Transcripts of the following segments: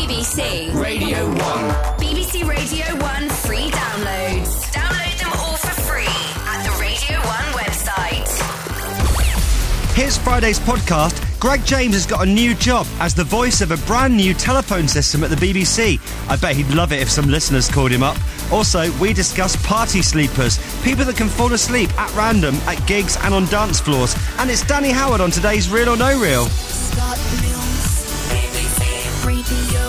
BBC Radio 1. BBC Radio 1 free downloads. Download them all for free at the Radio 1 website. Here's Friday's podcast. Greg James has got a new job as the voice of a brand new telephone system at the BBC. I bet he'd love it if some listeners called him up. Also, we discuss party sleepers, people that can fall asleep at random at gigs and on dance floors. And it's Danny Howard on today's Real or No Real. Scott Mills, BBC Radio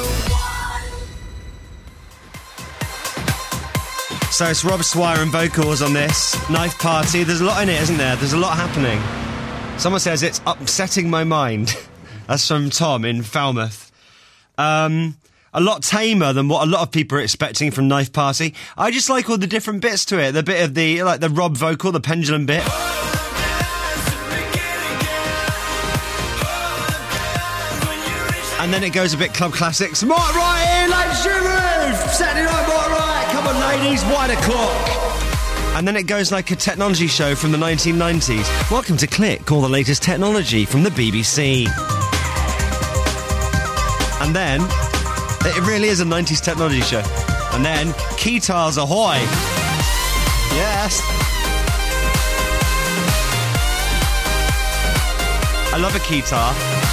1. So it's Rob Swire and vocals on this. Knife Party. There's a lot in it, isn't there? There's a lot happening. Someone says it's upsetting my mind. That's from Tom in Falmouth. A lot tamer than what a lot of people are expecting from Knife Party. I just like all the different bits to it. The bit of the Rob vocal, the pendulum bit. And then it goes a bit club classics. Mark right in, like Shivers! Saturday night, Mark right! Come on, ladies, 1 o'clock. And then it goes like a technology show from the 1990s. Welcome to Click, all the latest technology from the BBC. And then, it really is a 90s technology show. And then, Keytars ahoy! Yes! I love a keytar.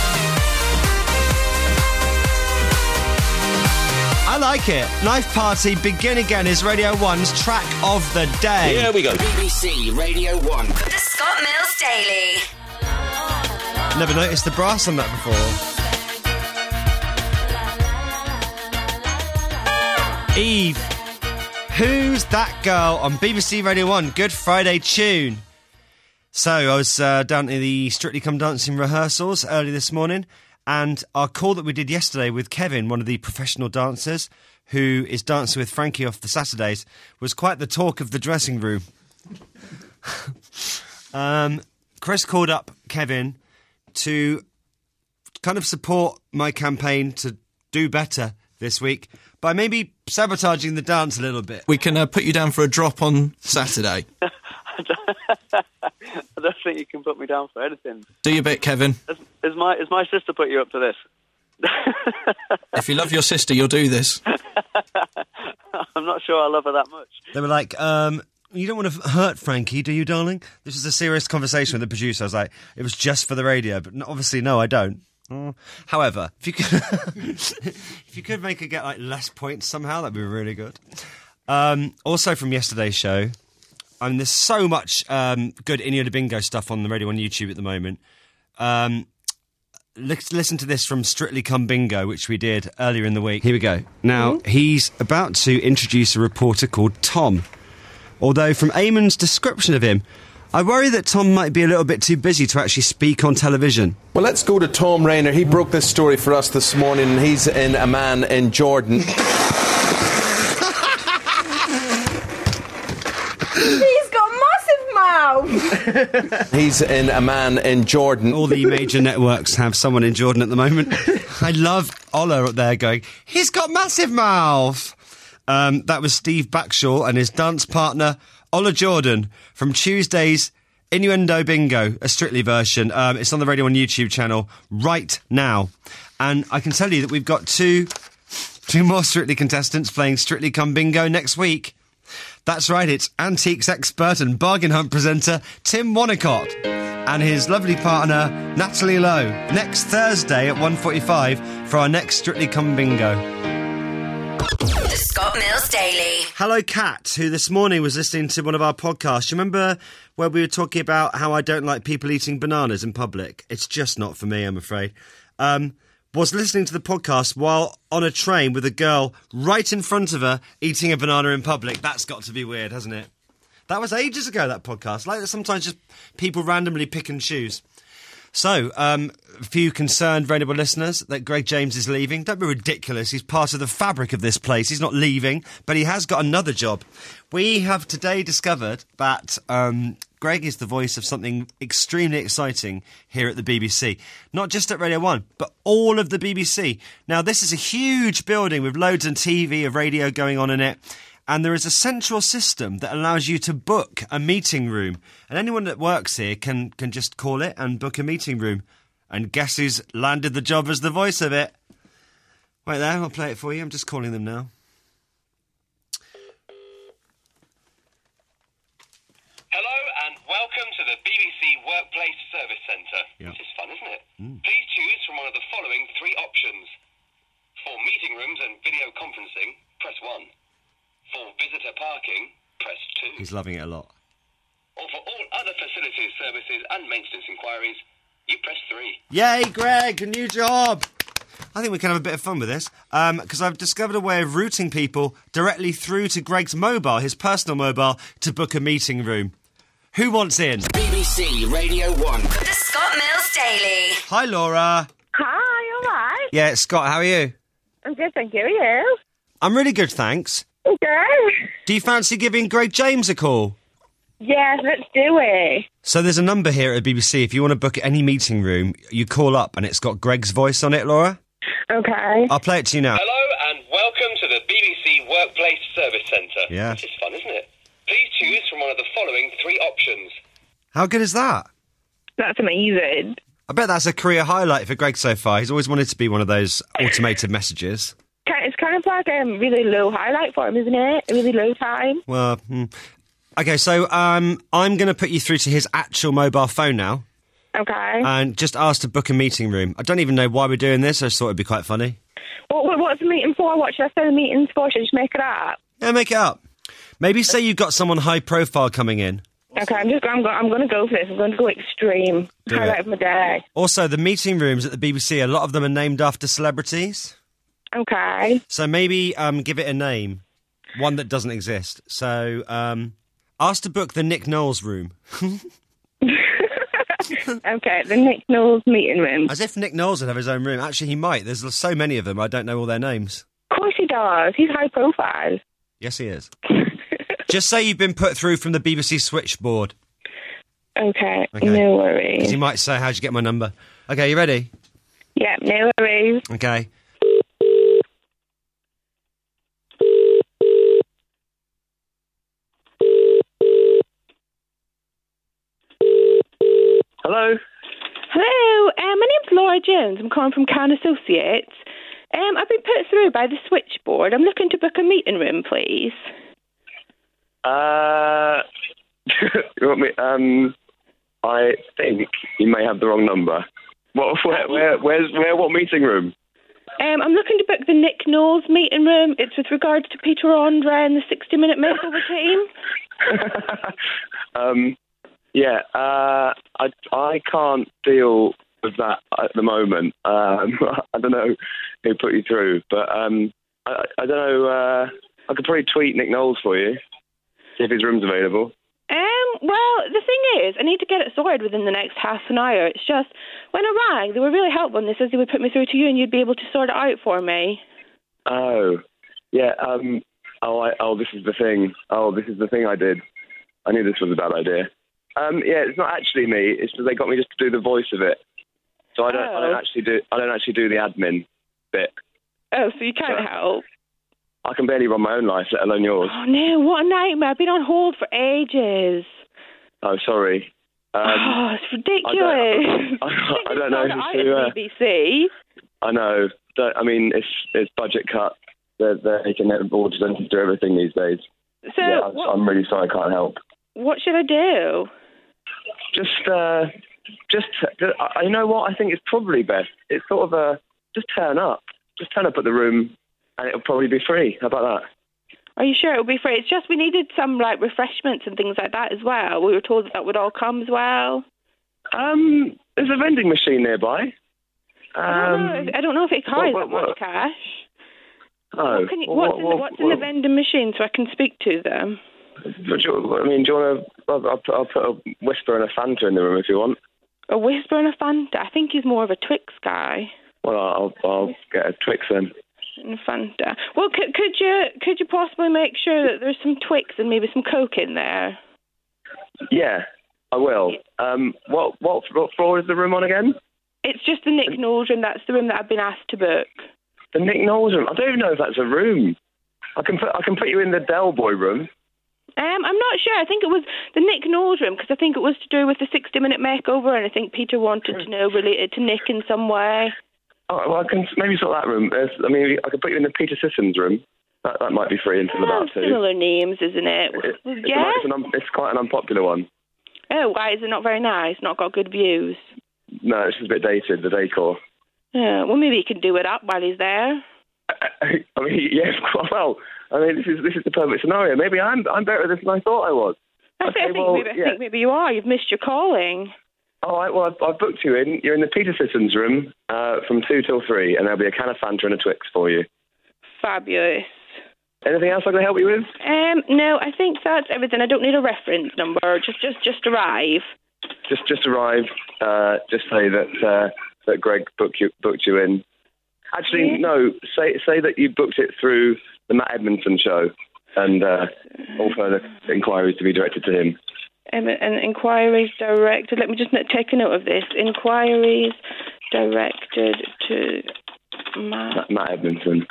I like it. Knife Party, Begin Again is Radio 1's track of the day. Here we go. BBC Radio 1. The Scott Mills Daily. Never noticed the brass on that before. Eve, Who's That Girl on BBC Radio 1. Good Friday tune. So I was down to the Strictly Come Dancing rehearsals early this morning. And our call that we did yesterday with Kevin, one of the professional dancers who is dancing with Frankie off the Saturdays, was quite the talk of the dressing room. Chris called up Kevin to kind of support my campaign to do better this week by maybe sabotaging the dance a little bit. We can put you down for a drop on Saturday. I don't think you can put me down for anything. Do your bit, Kevin. Is my sister put you up to this? If you love your sister, you'll do this. I'm not sure I love her that much. They were like, you don't want to hurt Frankie, do you, darling? This was a serious conversation with the producer. I was like, it was just for the radio, but obviously, no, I don't. However, if you could make her get like less points somehow, that'd be really good. Also from yesterday's show, there's so much good Inyo de Bingo stuff on the Radio 1 YouTube at the moment. Let's listen to this from Strictly Come Bingo, which we did earlier in the week. Here we go. Now, he's about to introduce a reporter called Tom. Although, from Eamon's description of him, I worry that Tom might be a little bit too busy to actually speak on television. Well, let's go to Tom Rayner. He broke this story for us this morning, and he's in Amman in Jordan. He's in Amman in Jordan. All the major networks have someone in Jordan at the moment. I love Ola up there going, he's got massive mouth. That was Steve Backshaw and his dance partner, Ola Jordan, from Tuesday's Innuendo Bingo, a Strictly version. It's on the Radio 1 YouTube channel right now. And I can tell you that we've got two more Strictly contestants playing Strictly Come Bingo next week. That's right, it's antiques expert and bargain hunt presenter Tim Wanacott and his lovely partner Natalie Lowe next Thursday at 1:45 for our next Strictly Come Bingo. The Scott Mills Daily. Hello, Kat, who this morning was listening to one of our podcasts. You remember where we were talking about how I don't like people eating bananas in public? It's just not for me, I'm afraid. Was listening to the podcast while on a train with a girl right in front of her eating a banana in public. That's got to be weird, hasn't it? That was ages ago, that podcast. Like, sometimes just people randomly pick and choose. So, a few concerned, vulnerable listeners that Greg James is leaving. Don't be ridiculous. He's part of the fabric of this place. He's not leaving, but he has got another job. We have today discovered that Greg is the voice of something extremely exciting here at the BBC. Not just at Radio 1, but all of the BBC. Now, this is a huge building with loads of TV, of radio going on in it. And there is a central system that allows you to book a meeting room. And anyone that works here can just call it and book a meeting room. And guess who's landed the job as the voice of it? Wait there, I'll play it for you. I'm just calling them now. Hello and welcome to the BBC Workplace Service Centre. Yep. This is fun, isn't it? Please choose from one of the following 3 options. For meeting rooms and video conferencing, press 1. For visitor parking, press 2. He's loving it a lot. Or for all other facilities, services and maintenance inquiries, you press 3. Yay, Greg, a new job! I think we can have a bit of fun with this, because I've discovered a way of routing people directly through to Greg's mobile, his personal mobile, to book a meeting room. Who wants in? BBC Radio 1. The Scott Mills Daily. Hi, Laura. Hi, all right. Yeah, Scott, how are you? I'm good, thank you. Are you? I'm really good, thanks. Okay. Do you fancy giving Greg James a call? Yes, let's do it. So there's a number here at the BBC. If you want to book any meeting room, you call up and it's got Greg's voice on it, Laura. Okay. I'll play it to you now. Hello and welcome to the BBC Workplace Service Centre. Yeah. This is fun, isn't it? Please choose from one of the following 3 options. How good is that? That's amazing. I bet that's a career highlight for Greg so far. He's always wanted to be one of those automated messages. It's kind of like a really low highlight for him, isn't it? A really low time. Well, okay, so I'm going to put you through to his actual mobile phone now Okay. and just ask to book a meeting room. I don't even know why we're doing this. I just thought it'd be quite funny. What's the meeting for? What should I say the meeting's for? Should I just make it up? Yeah, make it up. Maybe say you've got someone high profile coming in. Okay, I'm going to go for this. I'm going to go extreme. Do Highlight it. of my day. Also, the meeting rooms at the BBC, a lot of them are named after celebrities. Okay. So maybe give it a name, one that doesn't exist. So ask to book the Nick Knowles room. Okay, the Nick Knowles meeting room. As if Nick Knowles would have his own room. Actually, he might. There's so many of them, I don't know all their names. Of course he does. He's high profile. Yes, he is. Just say you've been put through from the BBC switchboard. Okay, Okay. no Because worries. he might say, how'd you get my number? Okay, you ready? Yeah, no worries. Okay. Hello? Hello, my name's Laura Jones. I'm calling from Can Associates. I've been put through by the switchboard. I'm looking to book a meeting room, please. You want me? I think you may have the wrong number. What meeting room? I'm looking to book the Nick Knowles meeting room. It's with regards to Peter Andre and the 60-minute makeover team. Yeah, I can't deal with that at the moment. I don't know who put you through, but I don't know. I could probably tweet Nick Knowles for you, see if his room's available. Well, the thing is, I need to get it sorted within the next half an hour. It's just, when I rang, they were really helpful and they said they would put me through to you and you'd be able to sort it out for me. Oh, yeah. This is the thing. This is the thing I did. I knew this was a bad idea. Yeah, it's not actually me. It's just they got me just to do the voice of it. So I don't actually do the admin bit. Oh, so you can't help? I can barely run my own life, let alone yours. Oh no, what a nightmare! I've been on hold for ages. Oh, sorry. It's ridiculous. I don't know who to. BBC. I know. It's budget cut. They can all just do everything these days. So yeah, I'm really sorry. I can't help. What should I do? You know what? I think it's probably best. It's sort of just turn up. Just turn up at the room, and it'll probably be free. How about that? Are you sure it'll be free? It's just we needed some refreshments and things like that as well. We were told that would all come as well. There's a vending machine nearby. I don't know if it carries that much cash. Oh. What's in the vending machine so I can speak to them? Do you want to? I'll put a Whisper and a Fanta in the room if you want. A Whisper and a Fanta? I think he's more of a Twix guy. Well, I'll get a Twix then. And a Fanta. Well, could you possibly make sure that there's some Twix and maybe some Coke in there? Yeah, I will. What floor is the room on again? It's just the Nick Knowles room. That's the room that I've been asked to book. The Nick Knowles room? I don't even know if that's a room. I can put you in the Del Boy room. I'm not sure. I think it was the Nick Knowles room because I think it was to do with the 60-minute makeover, and I think Peter wanted to know related to Nick in some way. Oh, well, I can maybe sort that room. I could put you in the Peter Sissons room. That might be free until about 2. Similar names, isn't it? Yeah. It's quite an unpopular one. Oh, why is it not very nice? Not got good views? No, it's just a bit dated, the decor. Yeah, well, maybe he can do it up while he's there. I mean, yes, well, I mean, this is the perfect scenario. Maybe I'm better at this than I thought I was. I think maybe you are. You've missed your calling. All right, well, I've booked you in. You're in the Peter Sissons room from 2 till 3, and there'll be a can of Fanta and a Twix for you. Fabulous. Anything else I can help you with? No, I think that's everything. I don't need a reference number. Just arrive. Just arrive. Just say that Greg booked you in. Actually, no. Say that you booked it through the Matt Edmondson show, and all further inquiries to be directed to him. And inquiries directed. Let me just take a note of this. Inquiries directed to Matt Edmondson.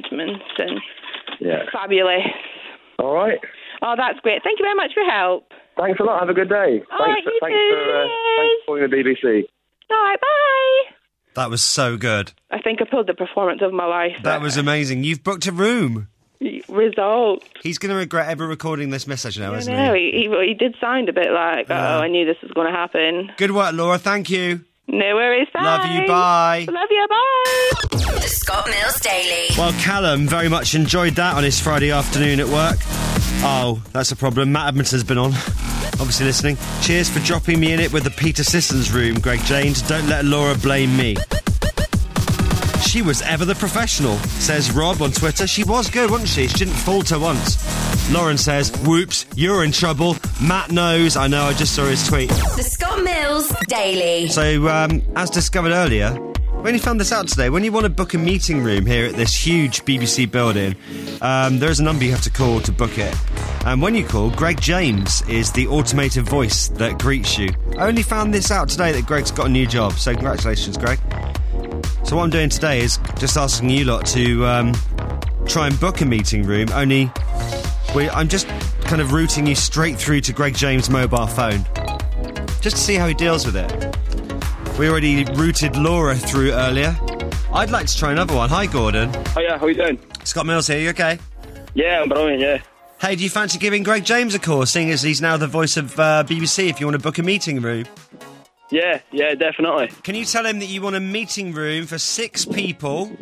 Yeah. Fabulous. All right. Oh, that's great. Thank you very much for your help. Thanks a lot. Have a good day. Thanks for calling the BBC. All right, bye. That was so good. I think I pulled the performance of my life. That was amazing. You've booked a room. Result. He's going to regret ever recording this message now, isn't he? No, he did sound a bit like, I knew this was going to happen. Good work, Laura. Thank you. No worries. Thanks. Love you. Bye. Love you. Bye. The Scott Mills Daily. Well, Callum very much enjoyed that on his Friday afternoon at work. Oh, that's a problem. Matt Edmondson's been on. Obviously listening. Cheers for dropping me in it with the Peter Sissons room, Greg James. Don't let Laura blame me. She was ever the professional, says Rob on Twitter. She was good, wasn't she? She didn't falter once. Lauren says, whoops, you're in trouble. Matt knows. I know, I just saw his tweet. The Scott Mills Daily. So, as discovered earlier, we only found this out today. When you want to book a meeting room here at this huge BBC building, there's a number you have to call to book it. And when you call, Greg James is the automated voice that greets you. I only found this out today that Greg's got a new job, so congratulations, Greg. So what I'm doing today is just asking you lot to try and book a meeting room, only I'm just kind of routing you straight through to Greg James' mobile phone, just to see how he deals with it. We already routed Laura through earlier. I'd like to try another one. Hi, Gordon. Oh, yeah, how are you doing? Scott Mills here, you okay? Yeah, I'm brilliant, yeah. Hey, do you fancy giving Greg James a call, seeing as he's now the voice of BBC, if you want to book a meeting room? Yeah, definitely. Can you tell him that you want a meeting room for 6 people?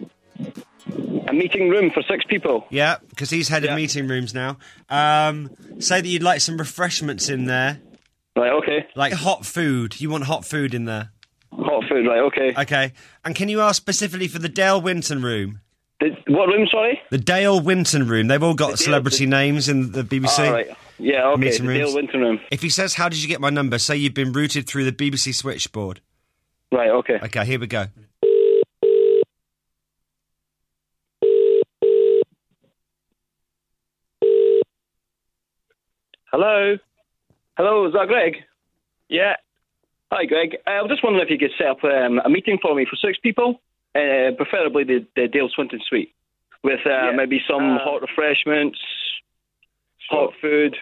A meeting room for 6 people? Yeah, because he's head of meeting rooms now. Say that you'd like some refreshments in there. Right, okay. Like hot food. You want hot food in there. Hot food, right, okay. Okay. And can you ask specifically for the Dale Winton room? What room, sorry? The Dale Winton room. They've all got celebrity names in the BBC. Oh, right. Yeah, okay, meeting the rooms. Dale Winton room. If he says, how did you get my number, say you've been routed through the BBC switchboard. Right, okay. Okay, here we go. Hello? Hello, is that Greg? Yeah. Hi, Greg. I was just wondering if you could set up a meeting for me for 6 people, preferably the Dale Swinton suite, with maybe some hot refreshments, hot food.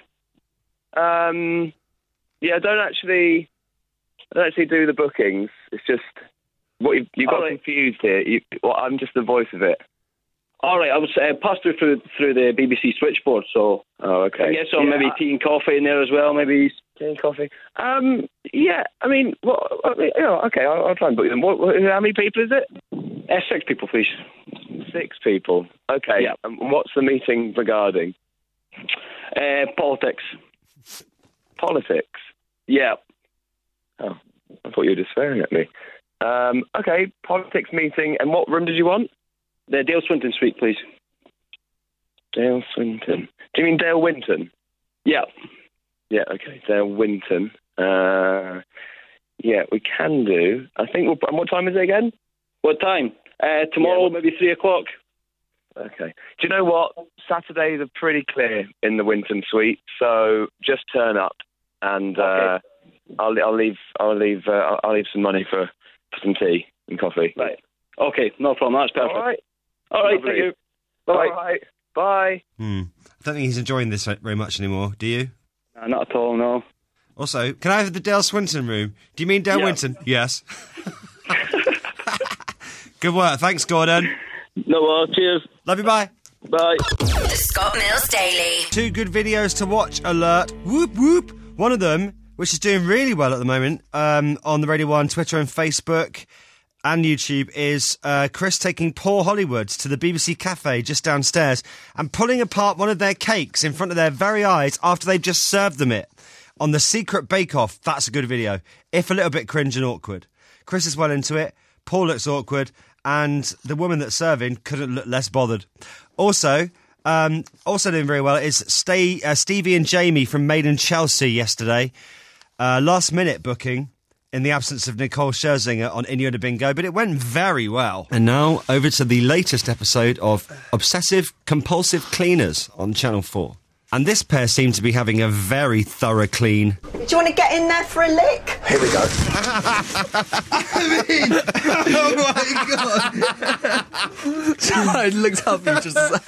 Yeah, I don't actually do the bookings. It's just what you got confused here. I'm just the voice of it. All right, I was passed through the BBC switchboard, so okay. I guess maybe tea and coffee in there as well, maybe. Tea and coffee. Yeah, I mean, okay, I'll try and book them. How many people is it? 6 people, please. 6 people. Okay. Yeah. What's the meeting regarding? Politics. Politics? Yeah. Oh, I thought you were just swearing at me. Okay, politics meeting. And what room did you want? The Dale Swinton suite, please. Dale Swinton. Do you mean Dale Winton? Yeah. Yeah, okay. Dale Winton. Yeah, we can do. I think and what time is it again? What time? Tomorrow, maybe 3 o'clock. Okay. Do you know what? Saturdays are pretty clear in the Winton suite, so just turn up, and okay. I'll leave some money for some tea and coffee. Right. Okay, no problem. That's perfect. All right. Thank you. Bye. All right. Bye. I don't think he's enjoying this very much anymore. Do you? Not at all. No. Also, can I have the Dale Swinton room? Do you mean Dale Winton? Yes. Good work. Thanks, Gordon. No, cheers. Love you, bye. Bye. The Scott Mills Daily. 2 good videos to watch alert. Whoop, whoop. One of them, which is doing really well at the moment, on the Radio 1, Twitter and Facebook and YouTube, is Chris taking poor Hollywoods to the BBC Cafe just downstairs and pulling apart one of their cakes in front of their very eyes after they've just served them it on the Secret Bake Off. That's a good video, if a little bit cringe and awkward. Chris is well into it, Paul looks awkward, and the woman that's serving couldn't look less bothered. Also doing very well is Stevie and Jamie from Made in Chelsea yesterday. Last minute booking in the absence of Nicole Scherzinger on Innuendo Bingo, but it went very well. And now over to the latest episode of Obsessive Compulsive Cleaners on Channel 4. And this pair seem to be having a very thorough clean. Do you want to get in there for a lick? Here we go. Oh my God. I looked up and just that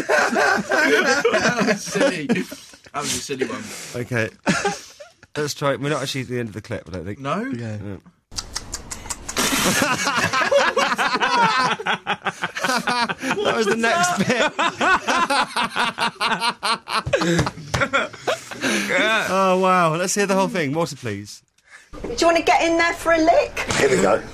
was silly. That was a silly one. Okay. Let's try it. We're not actually at the end of the clip, I don't think. No? Yeah. That was the next bit. Oh, wow. Let's hear the whole thing. Water, please. Do you want to get in there for a lick? Here we go.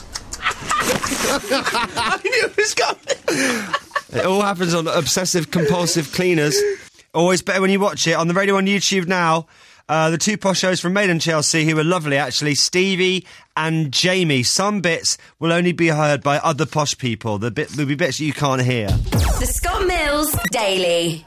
I knew it was coming. It all happens on Obsessive Compulsive Cleaners. Always better when you watch it. On the Radio on YouTube now, the 2 posh shows from Made in Chelsea, who are lovely, actually, Stevie and Jamie. Some bits will only be heard by other posh people. There'll be bits you can't hear. The Scott Mills Daily.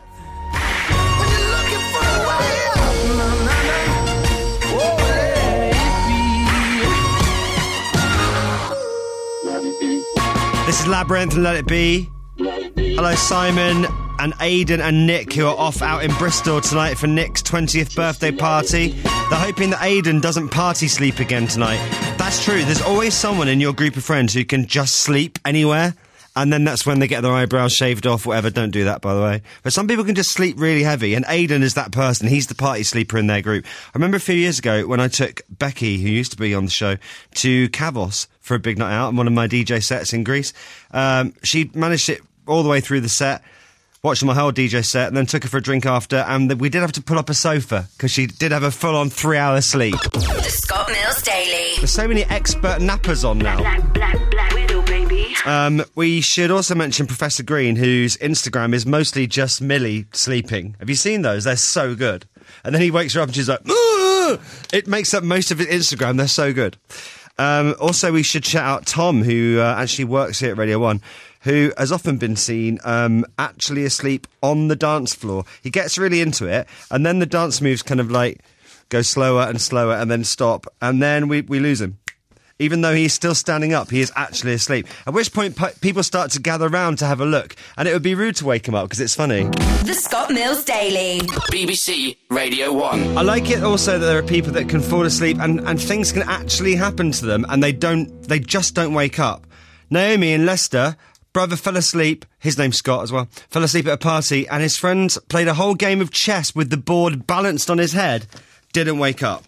This is Labyrinth and Let It Be. Hello, Simon and Aidan and Nick, who are off out in Bristol tonight for Nick's 20th birthday party. They're hoping that Aidan doesn't party sleep again tonight. That's true. There's always someone in your group of friends who can just sleep anywhere, and then that's when they get their eyebrows shaved off, whatever. Don't do that, by the way. But some people can just sleep really heavy, and Aidan is that person. He's the party sleeper in their group. I remember a few years ago when I took Becky, who used to be on the show, to Kavos for a big night out on one of my DJ sets in Greece. She managed it all the way through the set, watched my whole DJ set, and then took her for a drink after, and we did have to pull up a sofa because she did have a full-on 3-hour sleep. The Scott Mills Daily. There's so many expert nappers on now. Black Widow, baby. We should also mention Professor Green, whose Instagram is mostly just Millie sleeping. Have you seen those? They're so good. And then he wakes her up and she's like, "Ugh!" It makes up most of his Instagram. They're so good. Also, we should shout out Tom, who actually works here at Radio 1, who has often been seen actually asleep on the dance floor. He gets really into it, and then the dance moves kind of like go slower and slower and then stop, and then we lose him. Even though he's still standing up, he is actually asleep. At which point people start to gather round to have a look, and it would be rude to wake him up because it's funny. The Scott Mills Daily. BBC Radio 1. I like it also that there are people that can fall asleep and things can actually happen to them, and they just don't wake up. Naomi in Leicester, brother fell asleep, his name's Scott as well, fell asleep at a party, and his friends played a whole game of chess with the board balanced on his head. Didn't wake up.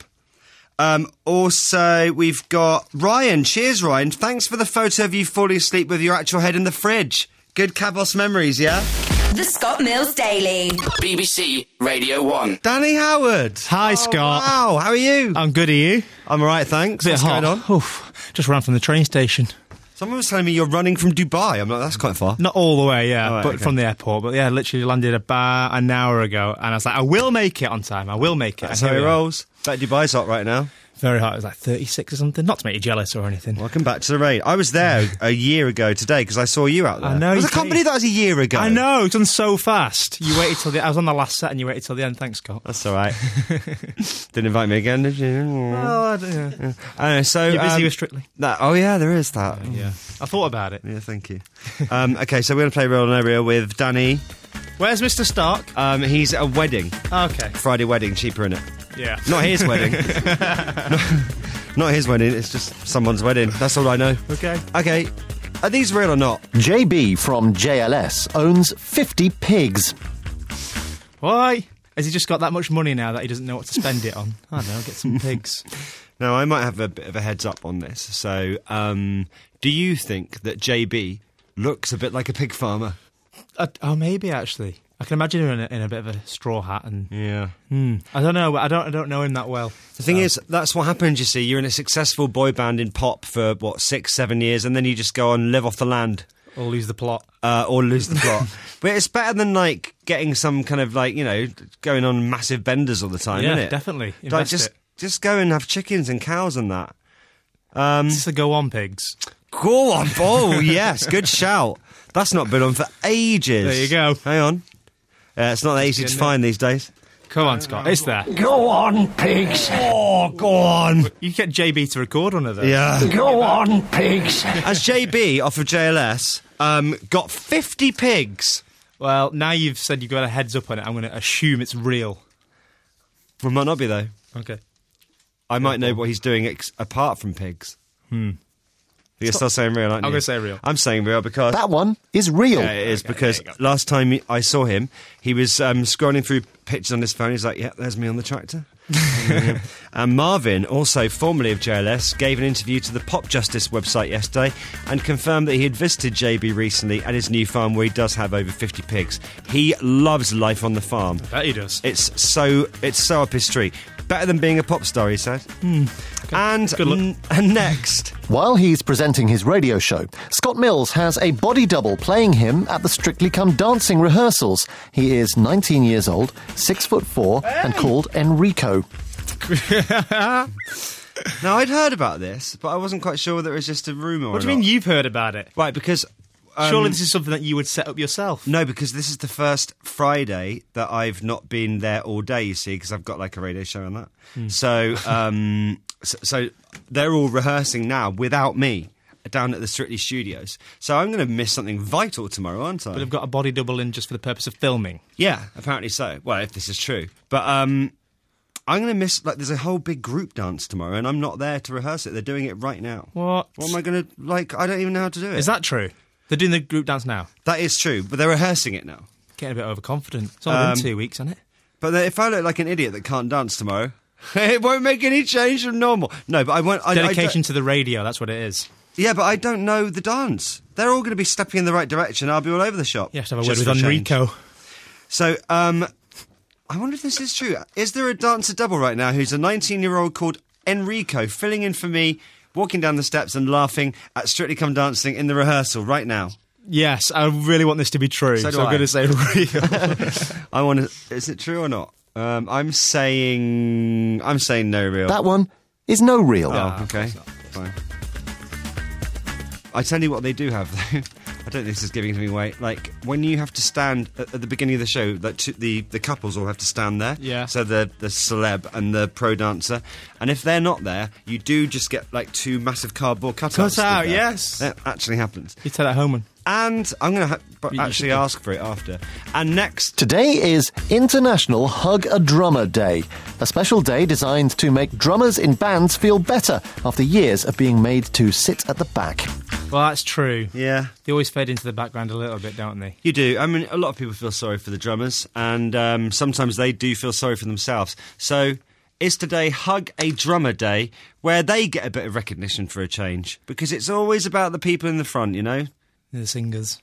Also, we've got Ryan. Cheers, Ryan. Thanks for the photo of you falling asleep with your actual head in the fridge. Good Kavos memories, yeah? The Scott Mills Daily. BBC Radio 1. Danny Howard. Hi, Scott. Wow, how are you? I'm good, are you? I'm all right, thanks. It's a bit What's hot. going on? Oof, just ran from the train station. Someone was telling me you're running from Dubai. I'm like, that's quite far. Not all the way, yeah, All right, but okay. from the airport. But yeah, literally landed about an hour ago, and I was like, I will make it on time. I will make it. That's And how it here we are. rolls. Bet Dubai's hot right now. Very hot. It was like 36 or something. Not to make you jealous or anything. Welcome back to the raid. I was there a year ago today because I saw you out there. I know, I you can't believe that was a year ago. I know, it's done so fast. You waited till I was on the last set and you waited till the end. Thanks, Scott. That's all right. Didn't invite me again, did you? Well, I don't know. I know, so You're busy with Strictly. Oh yeah, there is that. Yeah. I thought about it. Yeah, thank you. Okay, so we're going to play Real or No Real with Danny. Where's Mr. Stark? He's at a wedding. Okay. Friday wedding, cheaper, innit? Yeah. Not his wedding. Not his wedding, it's just someone's wedding. That's all I know. Okay. Okay, are these real or not? JB from JLS owns 50 pigs. Why? Has he just got that much money now that he doesn't know what to spend it on? I don't know, get some pigs. Now, I might have a bit of a heads up on this. So, Do you think that JB looks a bit like a pig farmer? Maybe actually. I can imagine him in a bit of a straw hat and. Yeah. I don't know. I don't know him that well. The thing is, that's what happens. You see, you're in a successful boy band in pop for 6-7 years, and then you just go on and live off the land. Or lose the plot. But it's better than like getting some kind of like, you know, going on massive benders all the time, isn't it? Definitely. Like just go and have chickens and cows and that. It's the Go On Pigs. Go on. Oh, yes. Good shout. That's not been on for ages. There you go. Hang on. It's not easy to find these days. Come on, Scott. It's there. Go on, pigs. Oh, go on. You get JB to record one of those. Yeah. Go on, pigs. As JB off of JLS got 50 pigs. Well, now you've said you've got a heads up on it, I'm going to assume it's real. Well, it might not be, though. Okay. I might know what he's doing apart from pigs. You're still saying real, aren't you? I'm going to say real. I'm saying real because... That one is real. Yeah, it is, because last time I saw him, he was scrolling through pictures on his phone. He's like, yeah, there's me on the tractor. And Marvin, also formerly of JLS, gave an interview to the Pop Justice website yesterday and confirmed that he had visited JB recently at his new farm where he does have over 50 pigs. He loves life on the farm. I bet he does. It's so up his street. Better than being a pop star, he said. Okay. And next... While he's presenting his radio show, Scott Mills has a body double playing him at the Strictly Come Dancing rehearsals. He is 19 years old, 6'4", and called Enrico. Now, I'd heard about this, but I wasn't quite sure whether it was just a rumour or What do you mean you've heard about it? Right, because... Surely this is something that you would set up yourself. No, because this is the first Friday that I've not been there all day, you see, because I've got like a radio show and that. So they're all rehearsing now without me down at the Strictly Studios. So I'm going to miss something vital tomorrow, aren't I? But they've got a body double in just for the purpose of filming. Yeah, apparently so. Well, if this is true. But I'm going to miss, like, there's a whole big group dance tomorrow and I'm not there to rehearse it. They're doing it right now. What? What am I going to, like, I don't even know how to do it. Is that true? They're doing the group dance now? That is true, but they're rehearsing it now. Getting a bit overconfident. It's only been 2 weeks, hasn't it? But if I look like an idiot that can't dance tomorrow, it won't make any change from normal. No, but I won't... Dedication to the radio, that's what it is. Yeah, but I don't know the dance. They're all going to be stepping in the right direction. I'll be all over the shop. You have to have a word with Enrico. So, I wonder if this is true. Is there a dancer double right now who's a 19-year-old called Enrico filling in for me, walking down the steps and laughing at Strictly Come Dancing in the rehearsal right now? Yes, I really want this to be true, so I'm going to say real. Is it true or not? I'm saying no real. That one is no real. Oh, okay, fine. I tell you what they do have, though. I don't think this is giving anything away. Like, when you have to stand at the beginning of the show, the couples all have to stand there. Yeah. So the celeb and the pro dancer. And if they're not there, you do just get, like, 2 massive cardboard cutouts. Cut out, yes. That actually happens. You take that home. And I'm going to actually ask for it after. And next... Today is International Hug a Drummer Day, a special day designed to make drummers in bands feel better after years of being made to sit at the back. Well, that's true. Yeah. They always fade into the background a little bit, don't they? You do. I mean, a lot of people feel sorry for the drummers, and sometimes they do feel sorry for themselves. So... is today Hug a Drummer Day, where they get a bit of recognition for a change. Because it's always about the people in the front, you know? The singers.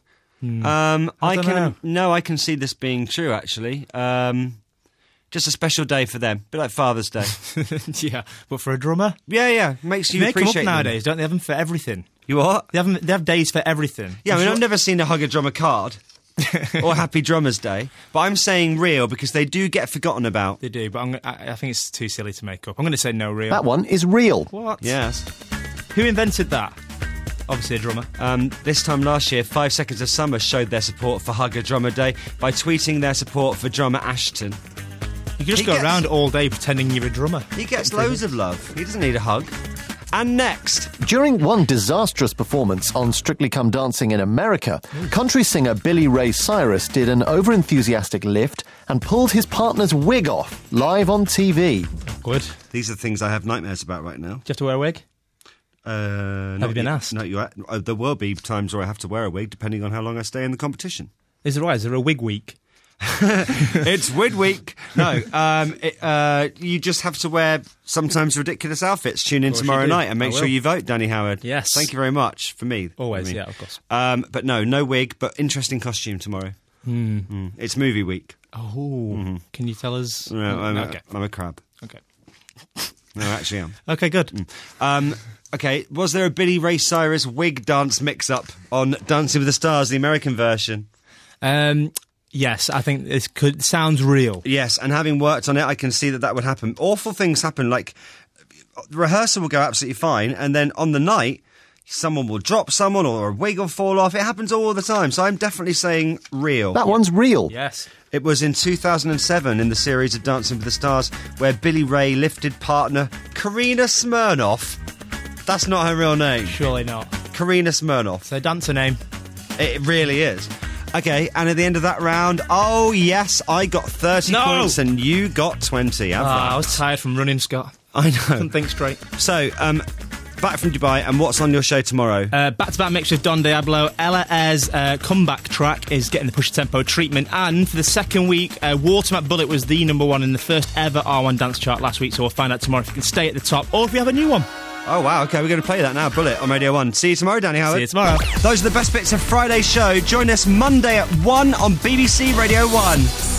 I can see this being true, actually. Just a special day for them. A bit like Father's Day. Yeah, but for a drummer? Yeah. Makes you appreciate them up nowadays, don't they? Have them for everything. You what? They have days for everything. Yeah, I've never seen a Hug a Drummer card. Or Happy Drummers Day, but I'm saying real because they do get forgotten about. They do, but I think it's too silly to make up. I'm going to say no real. That one is real. What? Yes. Who invented that? Obviously a drummer. This time last year, 5 Seconds of Summer showed their support for Hug a Drummer Day by tweeting their support for drummer Ashton. You can just go around all day pretending you're a drummer. He gets loads of love. He doesn't need a hug. And next... During one disastrous performance on Strictly Come Dancing in America, country singer Billy Ray Cyrus did an over-enthusiastic lift and pulled his partner's wig off live on TV. Good. These are the things I have nightmares about right now. Do you have to wear a wig? Have you been asked? No, there will be times where I have to wear a wig, depending on how long I stay in the competition. Is there a wig week? It's Wid Week. No, you just have to wear sometimes ridiculous outfits. Tune in tomorrow night and make sure you vote, Danny Howard. Yes. Thank you very much for me. Always, yeah, of course. But no wig, but interesting costume tomorrow. It's movie week. Oh, can you tell us? No, I'm a crab. Okay. No, actually, I'm. Okay, good. Okay, was there a Billy Ray Cyrus wig dance mix-up on Dancing with the Stars, the American version? Yes, I think this sounds real. Yes, and having worked on it, I can see that would happen. Awful things happen, like the rehearsal will go absolutely fine, and then on the night, someone will drop someone or a wig will fall off. It happens all the time, so I'm definitely saying real. That one's real. Yes. It was in 2007 in the series of Dancing with the Stars where Billy Ray lifted partner Karina Smirnoff. That's not her real name. Surely not. Karina Smirnoff. So dancer name. It really is. Okay, and at the end of that round, oh yes, I got 30 points and you got 20. I was tired from running, Scott. I know. Couldn't think straight. So, back from Dubai, and what's on your show tomorrow? Back-to-back mix with Don Diablo. Ella Ayres' comeback track is getting the Push Tempo treatment, and for the second week, Watermat Bullet was the number one in the first ever R1 dance chart last week, so we'll find out tomorrow if it can stay at the top, or if we have a new one. Oh, wow, OK, we're going to play that now. Bullet on Radio 1. See you tomorrow, Danny Howard. See you tomorrow. Those are the best bits of Friday's show. Join us Monday at 1 on BBC Radio 1.